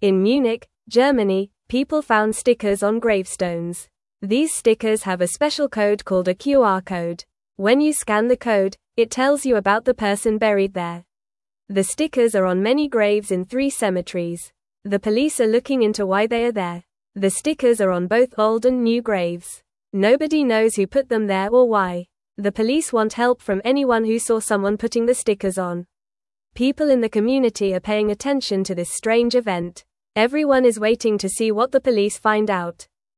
In Munich, Germany, people found stickers on gravestones. These stickers have a special code called a QR code. When you scan the code, it tells you about the person buried there. The stickers are on many graves in 3 cemeteries. The police are looking into why they are there. The stickers are on both old and new graves. Nobody knows who put them there or why. The police want help from anyone who saw someone putting the stickers on. People in the community are paying attention to this strange event. Everyone is waiting to see what the police find out.